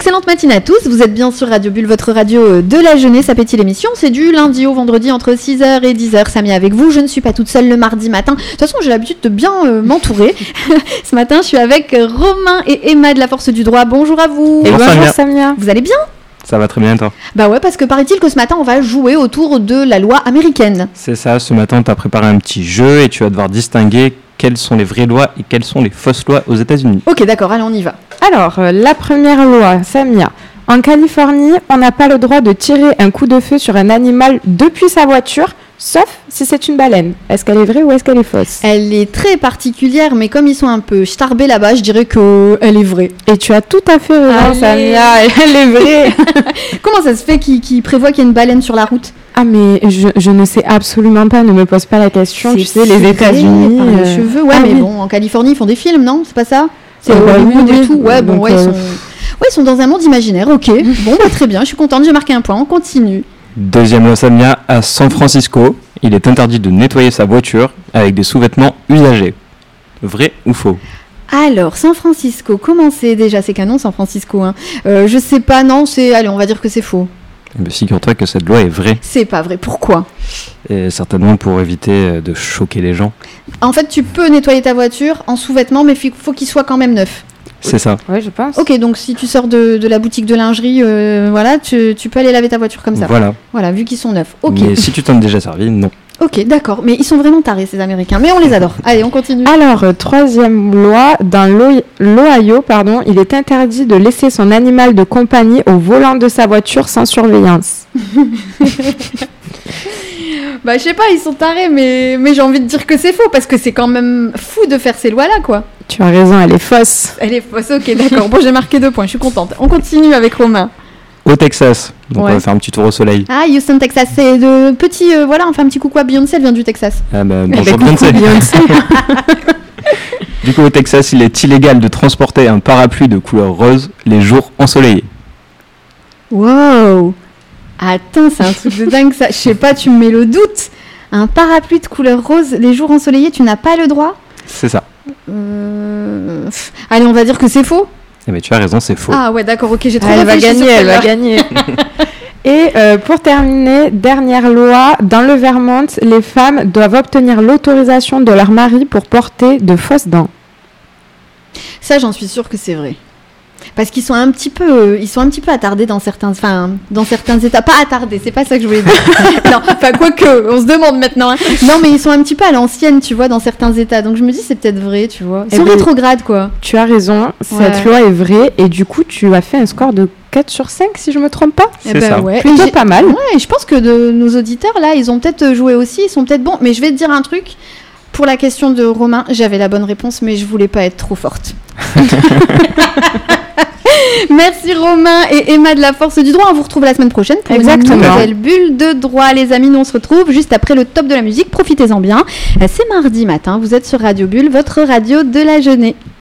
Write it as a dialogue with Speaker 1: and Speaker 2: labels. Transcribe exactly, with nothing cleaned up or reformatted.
Speaker 1: excellente matinée à tous, vous êtes bien sur Radio Bulle, votre radio de la jeunesse, appétit l'émission, c'est du lundi au vendredi entre six heures et dix heures, Samia avec vous, je ne suis pas toute seule le mardi matin, de toute façon j'ai l'habitude de bien euh, m'entourer, ce matin je suis avec Romain et Emma de la Force du Droit, bonjour à vous.
Speaker 2: Et bonjour Samia.
Speaker 1: Samia. Vous allez bien?
Speaker 2: Ça va très bien toi?
Speaker 1: Bah ouais, parce que paraît-il que ce matin on va jouer autour de la loi américaine.
Speaker 2: C'est ça, ce matin tu as préparé un petit jeu et tu vas devoir distinguer quelles sont les vraies lois et quelles sont les fausses lois aux États-Unis.
Speaker 1: Ok, d'accord, allez on y va.
Speaker 3: Alors, euh, la première loi, Samia. En Californie, on n'a pas le droit de tirer un coup de feu sur un animal depuis sa voiture, sauf si c'est une baleine. Est-ce qu'elle est vraie ou est-ce qu'elle est fausse?
Speaker 1: Elle est très particulière, mais comme ils sont un peu starbés là-bas, je dirais qu'elle est vraie.
Speaker 3: Et tu as tout à fait raison, Samia, elle est vraie.
Speaker 1: Comment ça se fait qu'ils qu'ils prévoient qu'il y ait une baleine sur la route?
Speaker 3: Ah mais je, je ne sais absolument pas, ne me pose pas la question,
Speaker 1: c'est
Speaker 3: tu sais, les États-Unis...
Speaker 1: Euh...
Speaker 3: Euh...
Speaker 1: Les cheveux, ouais, ah, mais oui. Bon, en Californie, ils font des films, non? C'est pas ça? C'est
Speaker 3: euh,
Speaker 1: Hollywood
Speaker 3: oui,
Speaker 1: et tout. Ouais, bon,
Speaker 3: donc,
Speaker 1: ouais,
Speaker 3: euh...
Speaker 1: ils sont... ouais, ils sont dans un monde imaginaire, ok. Bon, bah, très bien, je suis contente, j'ai marqué un point, on continue.
Speaker 2: Deuxième loi Samia, à San Francisco, il est interdit de nettoyer sa voiture avec des sous-vêtements usagés. Vrai ou faux?
Speaker 1: Alors, San Francisco, comment c'est déjà? C'est canon, San Francisco, hein. Euh, je sais pas, non, c'est... Allez, on va dire que c'est faux.
Speaker 2: Mais figure-toi que cette loi est vraie.
Speaker 1: C'est pas vrai, pourquoi?
Speaker 2: Et certainement pour éviter de choquer les gens.
Speaker 1: En fait, tu peux nettoyer ta voiture en sous-vêtements, mais il faut qu'il soit quand même neuf.
Speaker 2: C'est ça.
Speaker 3: Oui, je pense.
Speaker 1: Ok, donc si tu sors de, de la boutique de lingerie, euh, voilà, tu, tu peux aller laver ta voiture comme ça.
Speaker 2: Voilà.
Speaker 1: Voilà, vu qu'ils sont neufs. Ok.
Speaker 2: Mais si tu t'en es déjà servi, non.
Speaker 1: Ok, d'accord. Mais ils sont vraiment tarés, ces Américains. Mais on les adore. Allez, on continue.
Speaker 3: Alors, euh, troisième loi, dans l'Ohio, pardon, il est interdit de laisser son animal de compagnie au volant de sa voiture sans surveillance.
Speaker 1: Bah, je sais pas, ils sont tarés, mais, mais j'ai envie de dire que c'est faux, parce que c'est quand même fou de faire ces lois-là, quoi.
Speaker 3: Tu as raison, elle est fausse.
Speaker 1: Elle est fausse, ok, d'accord. Bon, j'ai marqué deux points, je suis contente. On continue avec Romain.
Speaker 2: Au Texas, donc
Speaker 1: ouais.
Speaker 2: On va faire un petit tour au soleil.
Speaker 1: Ah, Houston, Texas, c'est de petits... Euh, voilà, on fait un petit coucou à Beyoncé, elle vient du Texas.
Speaker 2: Ah bah, bonjour Beyoncé. Du coup, au Texas, il est illégal de transporter un parapluie de couleur rose les jours ensoleillés.
Speaker 1: Wow! Attends, c'est un truc de dingue ça. Je sais pas, tu me mets le doute. Un parapluie de couleur rose les jours ensoleillés, tu n'as pas le droit?
Speaker 2: C'est ça.
Speaker 1: Euh... Allez, on va dire que c'est faux.
Speaker 2: Eh ben, tu as raison, c'est faux.
Speaker 1: Ah ouais, d'accord, ok, j'ai trop
Speaker 3: elle
Speaker 1: réfléchi.
Speaker 3: Va gagner, elle va gagner. Et euh, pour terminer, dernière loi, dans le Vermont, les femmes doivent obtenir l'autorisation de leur mari pour porter de fausses dents.
Speaker 1: Ça, j'en suis sûre que c'est vrai. Parce qu'ils sont un petit peu, ils sont un petit peu attardés dans certains, enfin, dans certains états. Pas attardés, c'est pas ça que je voulais dire. Non, enfin, quoique, on se demande maintenant. Hein. Non, mais ils sont un petit peu à l'ancienne, tu vois, dans certains états. Donc je me dis, c'est peut-être vrai, tu vois. Ils sont rétrogrades, quoi.
Speaker 3: Tu as raison, cette ouais. loi est vraie. Et du coup, tu as fait un score de quatre sur cinq, si je me trompe pas.
Speaker 2: C'est eh ben, ça.
Speaker 1: Ouais.
Speaker 3: Plutôt pas mal.
Speaker 1: Ouais, et je pense que de, nos auditeurs, là, ils ont peut-être joué aussi, ils sont peut-être bons. Mais je vais te dire un truc. Pour la question de Romain, j'avais la bonne réponse, mais je voulais pas être trop forte. Merci Romain et Emma de la Force du Droit. On vous retrouve la semaine prochaine pour
Speaker 3: Exactement.
Speaker 1: une nouvelle bulle de droit. Les amis, nous on se retrouve juste après le top de la musique. Profitez-en bien. C'est mardi matin. Vous êtes sur Radio Bulle, votre radio de la jeunesse.